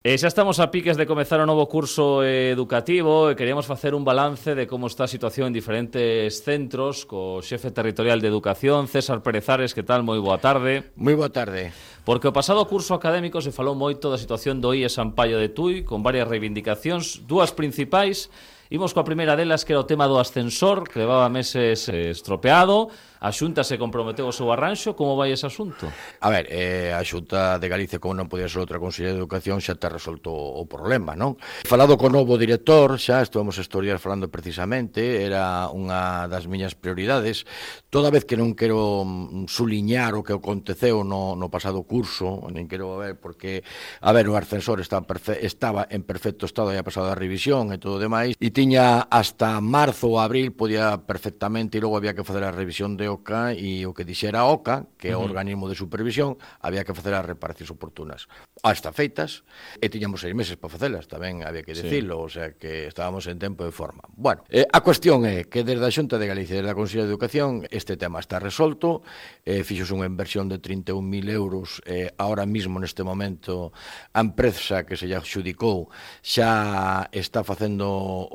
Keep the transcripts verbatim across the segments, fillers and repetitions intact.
E xa estamos a piques de comezar o novo curso educativo e queríamos facer un balance de como está a situación en diferentes centros co xefe territorial de Educación, César Pérez Ares. Que tal? Moi boa tarde. Moi boa tarde. Porque o pasado curso académico se falou moito da situación do I E S Ampallo de Tui, con varias reivindicacións, dúas principais. Imos coa primeira delas, que era o tema do ascensor, que levaba meses eh, estropeado. A Xunta se comprometeu o seu arranxo. Como vai ese asunto? A ver, eh, a Xunta de Galicia, como non podía ser outra Consellería de Educación, xa te resolto o problema, non? Falado co novo director, xa estuvamos estos días falando precisamente, era unha das miñas prioridades. Toda vez que non quero suliñar o que aconteceu no, no pasado curso, nen quero ver, porque, a ver, o ascensor estaba, perfe estaba en perfecto estado, ya pasado a revisión e todo o demais, e tiña hasta marzo ou abril, podía perfectamente, e logo había que facer a revisión de O C A, e o que dixera O C A, que é o uh -huh. organismo de supervisión, había que facer as reparacións oportunas. Hasta feitas, e tiñamos seis meses para facelas, tamén había que decirlo, sí. O sea que estábamos en tempo e forma. Bueno, eh, a cuestión é que desde a Xunta de Galicia e desde a Consellería de Educación este tema está resolto, eh, fixos unha inversión de trinta e un mil euros, eh, ahora mismo neste momento a empresa que se lle adxudicou xa está facendo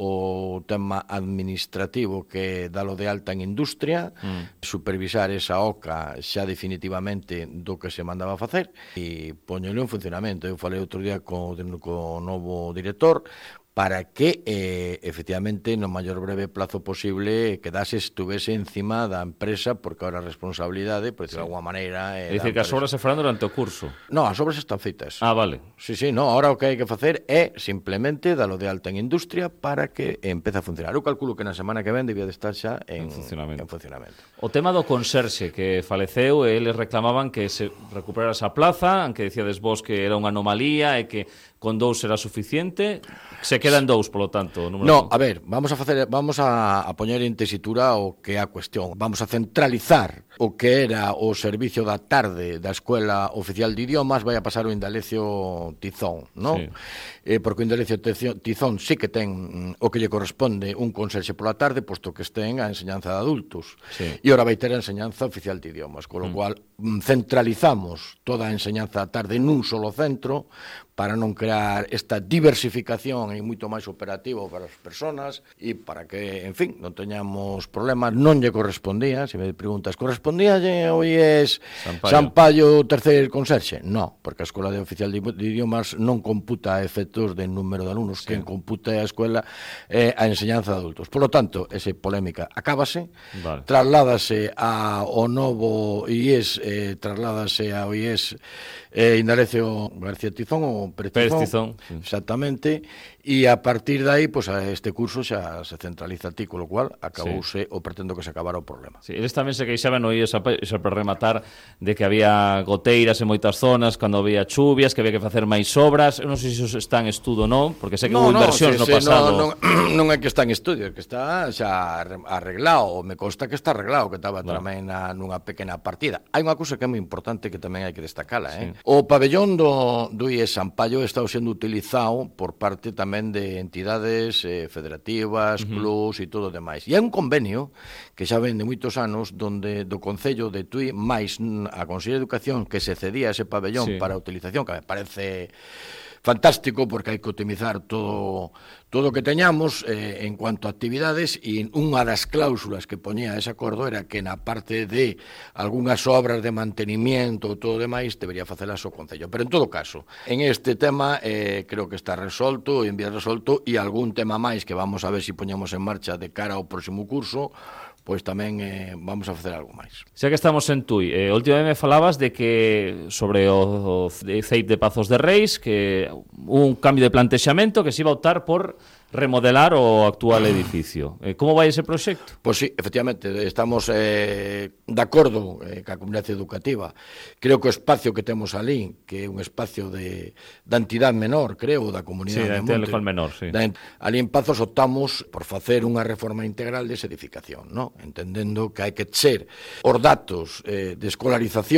o tema administrativo, que dalo de alta en industria, mm. supervisar esa O C A xa definitivamente do que se mandaba a facer e poñelo en funcionamento. Eu falei outro día co, co novo director para que, eh, efectivamente, no maior breve plazo posible quedase, estuvese encima da empresa, porque ahora a responsabilidade, por decirlo de alguma maneira... É dicir, que as obras se farán durante o curso. Non, as obras están feitas. Ah, vale. Sí, sí, no, ahora o que hai que facer é simplemente dalo de alta en industria para que empece a funcionar. Eu calculo que na semana que ven debía de estar xa en, en, funcionamento. en funcionamento. O tema do conserxe que faleceu, eles reclamaban que se recuperara esa plaza, aunque dicíades vos que era unha anomalía e que con dous era suficiente. Se quedan dous, polo tanto. O número no, a ver, vamos a facer, vamos a, a poñer en tesitura o que é a cuestión. Vamos a centralizar o que era o servicio da tarde da Escuela Oficial de Idiomas, vai a pasar o Indalecio Tizón, non? Sí. Eh, porque o Indalecio Tizón sí que ten o que lle corresponde un conserxe pola tarde, posto que estén a enseñanza de adultos. Sí. E ora vai ter a enseñanza oficial de idiomas, con lo mm. cual centralizamos toda a enseñanza da tarde nun solo centro, para non crear esta diversificación e moito máis operativo para as persoas e para que, en fin, non teñamos problemas. Non lle correspondía, se me preguntas, correspondíalle hoy es Sampaio terceiro conserxe? No, porque a Escola de Oficial de Idiomas non computa efectos de número de alumnos, sí. Quen computa a escola é a enseñanza de adultos. Por lo tanto, esa polémica acábase, vale. Trasládase ao novo I E S, eh, trasládase ao I E S eh, Indalecio García Tizón ou Pérez Tizón, sí. Exactamente, e a partir de aí, pues, este curso xa se centraliza a ti, con lo cual acabouse, sí. O pretendo que se acabara o problema. Sí, eles tamén se queixaban, oí, xa para rematar, de que había goteiras en moitas zonas, cando había chuvias, que había que facer máis obras. Eu non sei se iso está en estudo ou non, porque sei que no, houve no, inversións sí, no sí, pasado. No, no, non é que está en estudio, é que está xa arreglado, me consta que está arreglado, que estaba bueno. tamén na, nunha pequena partida. Hai unha cousa que é moi importante que tamén hai que destacala, sí. eh? O pabellón do, do I E S Ampallo está sendo utilizado por parte tamén de entidades eh, federativas, uh -huh. clubs e todo o demais. E hai un convenio que xa ven de moitos anos donde do Concello de Tui máis a Consellería de Educación que se cedía ese pabellón sí. para a utilización, que me parece fantástico, porque hai que optimizar todo todo o que teñamos eh, en cuanto a actividades, e unha das cláusulas que poñía ese acordo era que na parte de algunhas obras de mantenimiento ou todo o demais debería facelas o Concello. Pero en todo caso, en este tema eh, creo que está resolto, en vía resolto, e algún tema máis que vamos a ver se si poñemos en marcha de cara ao próximo curso, pois tamén eh, vamos a facer algo máis. Xa que estamos en Tui, eh, últimamente me falabas de que sobre o, o C E I P de Pazos de Reis, que un cambio de plantexamento, que se iba a optar por remodelar o actual edificio. Eh, como vai ese proxecto? Pois sí, efectivamente, estamos eh, de acordo eh, ca comunidade educativa. Creo que o espacio que temos ali, que é un espacio de, da entidade menor, creo, da comunidade sí, de Monte. Sí, da menor, sí. Da, ali en Pazos optamos por facer unha reforma integral desa edificación, ¿no? Entendendo que hai que ser os datos eh, de escolarización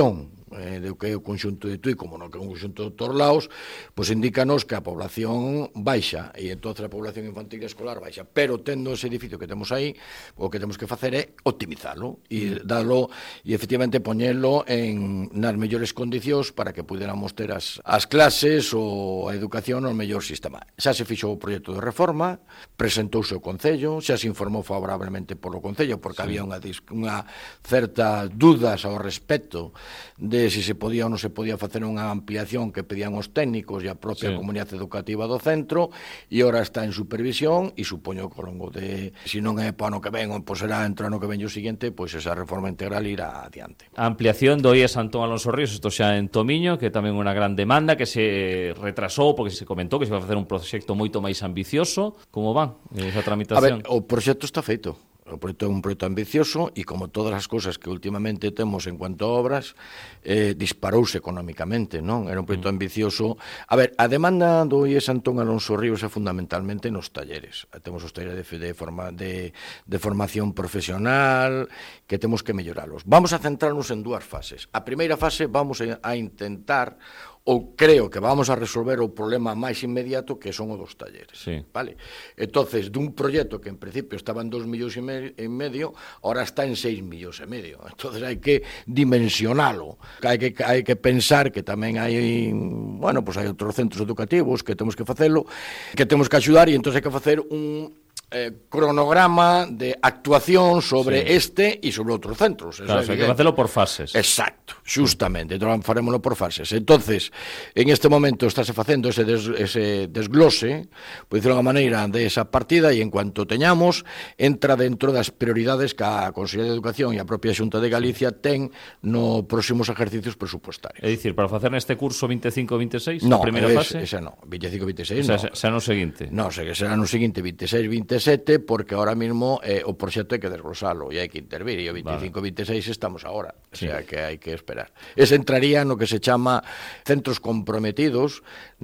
eh, do que é o conxunto de Tui, como no que é un conxunto de Torlaos, pois indícanos que a población baixa, e entón a población infantil e escolar baixa, pero tendo ese edificio que temos aí, o que temos que facer é optimizalo, e dalo, e efectivamente poñelo en nas mellores condicións para que puderamos ter as, as clases ou a educación no mellor sistema. Xa se fixou o proxecto de reforma, presentouse o Concello, xa se informou favorablemente polo Concello, porque sí. había unha, unha certa dudas ao respecto de se se podía ou non se podía facer unha ampliación que pedían os técnicos e a propia sí. comunidade educativa do centro, e ora está en supervisión, e supoño que ao longo de, se non é para ano que ven, ou pois será entre o ano que ven o seguinte, pois esa reforma integral irá adiante. A ampliación do I E S Antón Alonso Ríos, isto xa en Tomiño, que tamén unha gran demanda, que se retrasou, porque se comentou que se iba a facer un proxecto moito máis ambicioso. Como van esa tramitación? A ver, o proxecto está feito. O proxecto é un proxecto ambicioso e, como todas as cousas que últimamente temos en cuanto a obras, eh, disparouse económicamente, non? Era un proxecto mm. ambicioso. A ver, a demanda do I E S Antón Alonso Ríos é fundamentalmente nos talleres. Temos os talleres de, de, forma, de, de formación profesional que temos que melloralos. Vamos a centrarnos en dúas fases. A primeira fase vamos a, a intentar, ou creo que vamos a resolver o problema máis inmediato, que son os dos talleres. Sí. Vale? Entonces, dun proxecto que en principio estaba en dos millóns e medio, ahora está en seis millóns e medio. Entonces hai que dimensionalo. Hai que, hai que pensar que tamén hai, bueno, pues hai outros centros educativos que temos que facelo, que temos que axudar, e entonces hai que facer un Eh, cronograma de actuación sobre sí. este e sobre outros centros. Claro, o sea, hai que facelo por fases. Exacto, justamente, entón farémoslo por fases. Entonces, en este momento estáse facendo ese, des, ese desglose, por dicirlo de unha maneira, de esa partida, e en cuanto teñamos, entra dentro das prioridades que a Consellería de Educación e a propia Xunta de Galicia ten no próximos ejercicios presupuestarios. É dicir, para facer neste curso vinte e cinco vinte e seis, no, a primeira es, fase? esa no, vinte e cinco vinte e seis, o sea, no. Xa no seguinte. No, será no seguinte vinte e seis vinte e sete, porque ahora mismo eh, o proxecto hai que desglosalo e hai que intervir, e o vinte e cinco vinte e seis estamos agora, o sea sí. que hai que esperar. Ese entraría no que se chama centros comprometidos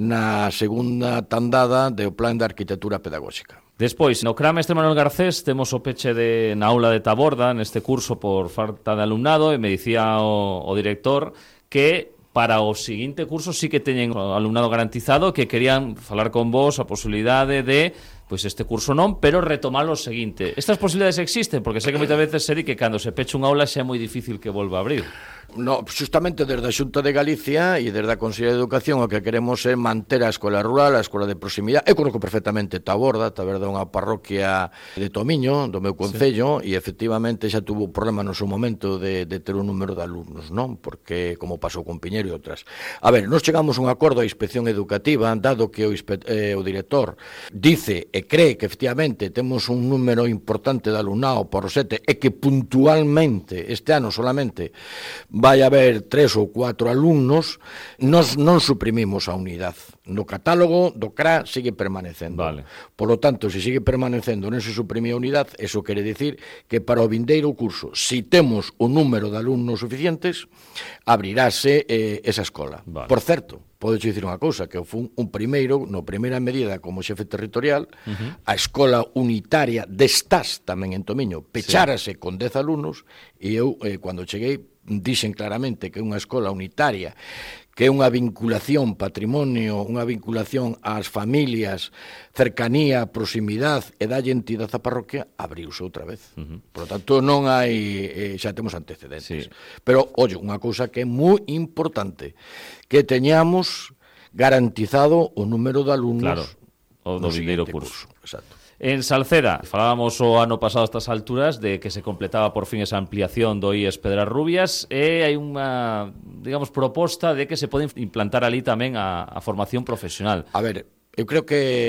na segunda tandada do Plan de Arquitectura Pedagóxica. Despois, no CRA Mestre Manuel Garcés temos o peche de, na aula de Taborda neste curso por falta de alumnado, e me dicía o, o director que para o seguinte curso sí que teñen alumnado garantizado, que querían falar con vos a posibilidade de, pois este curso non, pero retomar o seguinte. Estas posibilidades existen, porque sei que moitas veces se di que cando se pecha unha aula xa é moi difícil que volva a abrir. No, justamente desde a Xunta de Galicia e desde a Consellería de Educación o que queremos é manter a escola rural, a escola de proximidade. Eu conozco perfectamente Taborda, Taborda é unha parroquia de Tomiño, do meu concello, sí. e efectivamente xa tuvo problema no seu momento de, de ter un número de alumnos, non? Porque, como pasou con Piñeiro e outras. A ver, nos chegamos a un acordo a inspección educativa, dado que o, eh, o director dice e cree que efectivamente temos un número importante de alumnado por sete, e que puntualmente este ano solamente vai haber tres ou cuatro alumnos, nos non suprimimos a unidade. No catálogo do C R A sigue permanecendo. Vale. Por lo tanto, se sigue permanecendo, non se suprime a unidade, eso quere dicir que para o vindeiro curso, si temos o número de alumnos suficientes, abrirase eh, esa escola. Vale. Por certo, podes dicir unha cousa, que fun un primeiro, no primeira medida como xefe territorial, uh-huh. a escola unitaria destas tamén en Tomiño, pechárase sí. con dez alumnos, e eu, eh, cando cheguei, dixen claramente que é unha escola unitaria, que é unha vinculación, patrimonio, unha vinculación ás familias, cercanía, proximidade e dalle entidade á parroquia, abriuse outra vez. Uh-huh. Por lo tanto, non hai, eh, xa temos antecedentes. Sí. Pero, oye, unha cousa que é moi importante, que teñamos garantizado o número de alumnos claro, o do vindeiro curso. curso. Exacto. En Salceda, falábamos o ano pasado a estas alturas de que se completaba por fin esa ampliación do I E S Pedras Rubias, e hai unha, digamos, proposta de que se pode implantar ali tamén a, a formación profesional. A ver, eu creo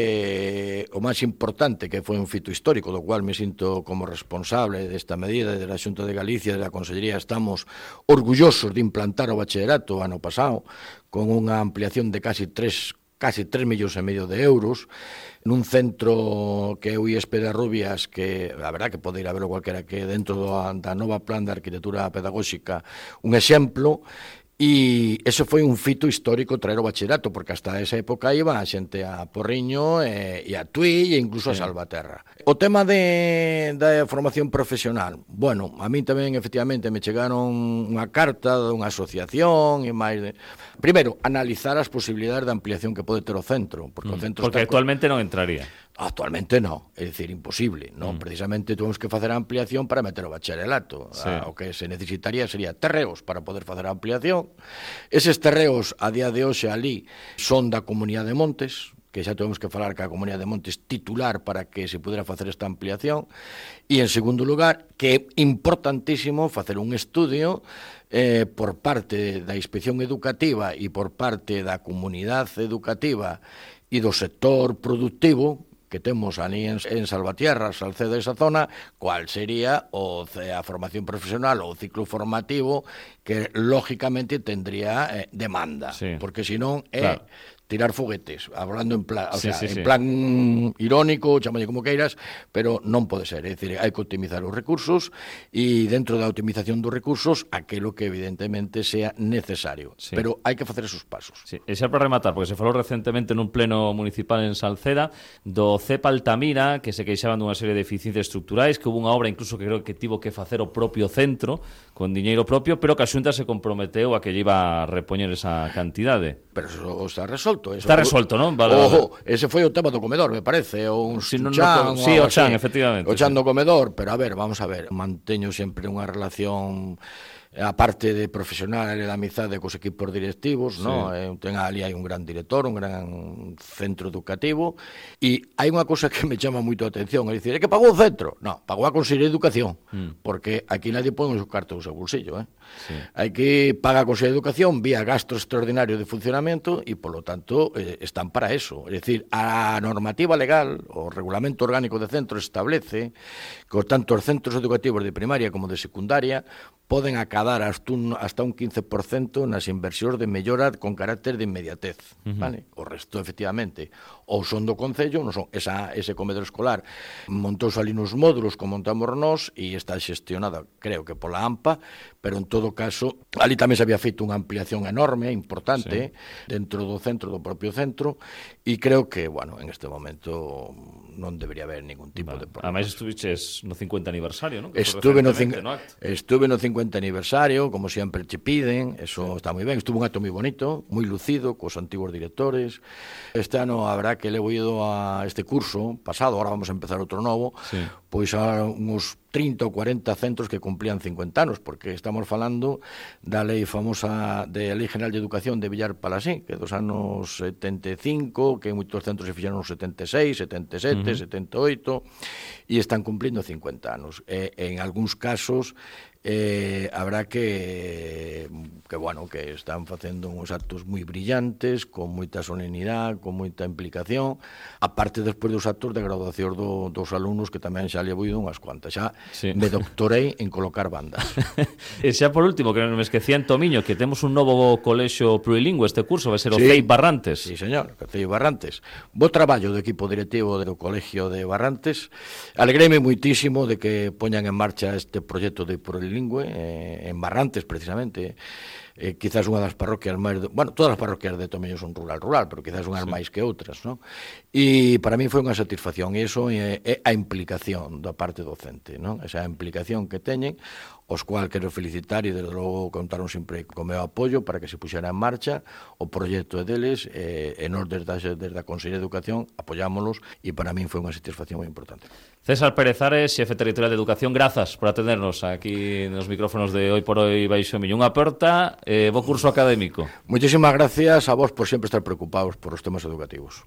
que o máis importante, que foi un fito histórico, do cual me sinto como responsable desta medida de la Xunta de Galicia, de la Consellería, estamos orgullosos de implantar o bachillerato o ano pasado, con unha ampliación de casi tres casi tres millóns e medio de euros, nun centro que é o I E S Pedras Rubias, que a verdad que pode ir a verlo cualquera, que dentro da nova plan de arquitectura pedagóxica un exemplo, E ese foi un fito histórico traer o bachillerato, porque hasta esa época iba a xente a Porriño e, e a Tui e incluso sí. a Salvaterra. O tema de, da formación profesional, bueno, a mí tamén efectivamente me chegaron unha carta dunha asociación e máis de... Primeiro, analizar as posibilidades de ampliación que pode ter o centro, porque o centro porque está... actualmente non entraría. Actualmente no, é dicir, imposible, non? Mm. Precisamente tuvemos que facer a ampliación para meter o bacharelato. Sí. A, o que se necesitaría sería terreos para poder facer a ampliación. Eses terreos a día de hoxe ali son da Comunidade de Montes, que xa tuvemos que falar que a Comunidade de Montes titular para que se pudera facer esta ampliación. E, en segundo lugar, que é importantísimo facer un estudio eh, por parte da Inspección Educativa e por parte da comunidade educativa e do sector productivo que temos ali en, en Salvatierra, Salcedo e esa zona, cual sería o, a formación profesional ou o ciclo formativo que, lógicamente, tendría eh, demanda. Sí. Porque, senón, é... Claro. tirar foguetes, hablando en plan, o sí, sea, sí, en sí. plan irónico, chamalle como queiras, pero non pode ser, é dicir, hai que optimizar os recursos e dentro da optimización dos recursos aquilo que evidentemente sea necesario, sí. pero hai que facer esos pasos. Sí. E xa para rematar, porque se falou recentemente nun pleno municipal en Salceda do C E P Altamira, que se queixaban dunha serie de deficiencias estructurais, que hubo unha obra incluso que creo que tivo que facer o propio centro con diñeiro propio, pero que a Xunta se comprometeu a que lle iba a repoñer esa cantidade. Pero eso está resolto. Eso está resolto, non? Vale, Ojo, vale. Ese foi o tema do comedor, me parece, ou un sí, no, chan, no, sí, o chan, efectivamente. O chan sí. do comedor, pero a ver, vamos a ver, manteño sempre unha relación a parte de profesional e de amizade cos equipos directivos, sí. no? Eh, ten ali hai un gran director, un gran centro educativo, e hai unha cosa que me chama moito a atención, é dicir, é que pagou o centro? No, pagou a Consellería de Educación, mm. porque aquí nadie pon o seu carto no seu bolsillo, eh? Sí. Hai que pagar a Consellería de Educación vía gasto extraordinario de funcionamento e, polo tanto, eh, están para eso. É dicir, a normativa legal, o regulamento orgánico de centros establece que tanto os centros educativos de primaria como de secundaria poden acadar hasta un, hasta un quince por cento nas inversións de mellora con carácter de inmediatez. Uh-huh. Vale? O resto, efectivamente, ou son do Concello, non son esa, ese comedor escolar montouse ali nos módulos como montamos nós e está xestionada, creo que pola AMPA, pero en todo caso, ali tamén se había feito unha ampliación enorme, importante, sí. dentro do centro, do propio centro, e creo que, bueno, en este momento non debería haber ningún tipo vale. de problema. Ademais, estuviches no cincuenta aniversario, non? Estuve no, cin... no estuve no cincuenta aniversario, como sempre che piden, eso sí. está moi ben, estuvo un acto moi bonito, moi lucido, cos antigos directores. Este ano habrá que levo ido a este curso pasado, agora vamos a empezar outro novo, sí. pois a uns trinta ou cuarenta centros que cumplían cincuenta anos, porque estamos falando da lei famosa de Lei General de Educación de Villar Palasí, que dos anos setenta e cinco, que en moitos centros se fixeron nos setenta e seis, setenta e sete, uh-huh. setenta e oito, e están cumplindo cincuenta anos. E, en algúns casos eh, habrá que, que, bueno, que están facendo uns actos moi brillantes, con moita solemnidade, con moita implicación, aparte despois dos actos de graduación do, dos alumnos, que tamén xa levo ido unhas cuantas. Xa sí. me doctorei en colocar bandas. E xa por último, que non me esquecía en Tomiño, que temos un novo colexio plurilingüe, este curso vai ser o sí. C E I Barrantes. Sí, señor, o C E I Barrantes. Bo traballo do equipo directivo do colexio de Barrantes. Alegreme muitísimo de que poñan en marcha este proxecto de plurilingüe eh, en Barrantes, precisamente. Eh, quizás unha das parroquias máis... De, bueno, todas as parroquias de Tomiño son rural-rural, pero quizás unhas sí. máis que outras, non? E para mí foi unha satisfacción, e iso é, é a implicación da parte docente, non? Esa implicación que teñen, os cual quero felicitar e, desde logo, contaron sempre co meu apoio para que se puxera en marcha o proxecto deles, eh, e nós desde, desde a Consellería de Educación apoyámonos, e para min foi unha satisfacción moi importante. César Pérez Ares, xefe territorial de Educación, grazas por atendernos aquí nos micrófonos de Hoy por Hoy Baixo Miño. Unha aperta, eh, bo curso académico. Muchísimas gracias a vos por sempre estar preocupados por os temas educativos.